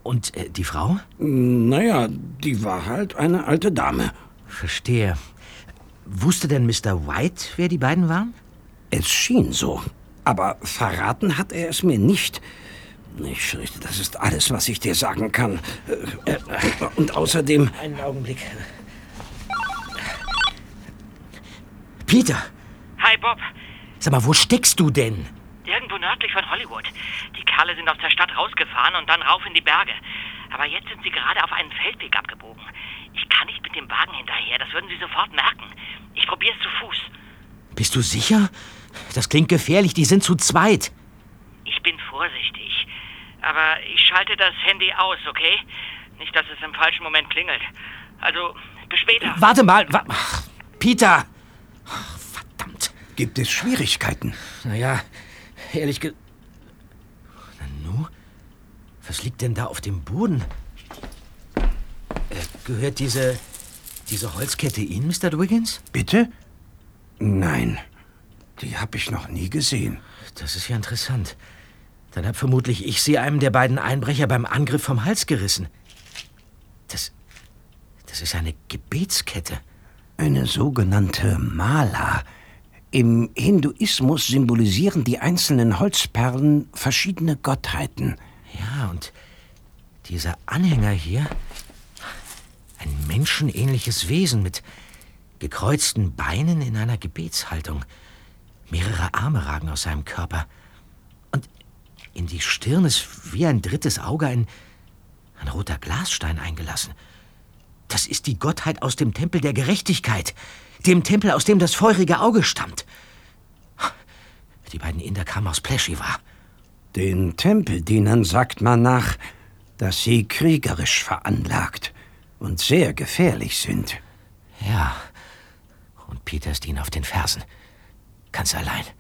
Und die Frau? Naja, die war halt eine alte Dame. Verstehe. Wusste denn Mr. White, wer die beiden waren? Es schien so. Aber verraten hat er es mir nicht. Ich fürchte, das ist alles, was ich dir sagen kann. Und außerdem... Einen Augenblick. Peter! Hi, Bob. Sag mal, wo steckst du denn? Irgendwo nördlich von Hollywood. Die Kerle sind aus der Stadt rausgefahren und dann rauf in die Berge. Aber jetzt sind sie gerade auf einen Feldweg abgebogen. Ich kann nicht mit dem Wagen hinterher, das würden sie sofort merken. Ich probier's zu Fuß. Bist du sicher? Das klingt gefährlich, die sind zu zweit. Ich bin vorsichtig. Aber ich schalte das Handy aus, okay? Nicht, dass es im falschen Moment klingelt. Also, bis später. Warte mal. Ach, Peter! Ach, verdammt. Gibt es Schwierigkeiten? Naja, ehrlich gesagt... Nanu? Was liegt denn da auf dem Boden? Gehört diese Holzkette Ihnen, Mr. Dwiggins? Bitte? Nein, die habe ich noch nie gesehen. Das ist ja interessant. Dann hab vermutlich ich sie einem der beiden Einbrecher beim Angriff vom Hals gerissen. Das ist eine Gebetskette. Eine sogenannte Mala. Im Hinduismus symbolisieren die einzelnen Holzperlen verschiedene Gottheiten. Ja, und dieser Anhänger hier, ein menschenähnliches Wesen mit gekreuzten Beinen in einer Gebetshaltung. Mehrere Arme ragen aus seinem Körper. Und in die Stirn ist wie ein drittes Auge ein roter Glasstein eingelassen. Das ist die Gottheit aus dem Tempel der Gerechtigkeit. Dem Tempel, aus dem das feurige Auge stammt. Die beiden Inder kamen aus Pleshiva. Den Tempeldienern sagt man nach, dass sie kriegerisch veranlagt und sehr gefährlich sind. Ja, und Peter ist ihnen auf den Fersen. Ganz allein.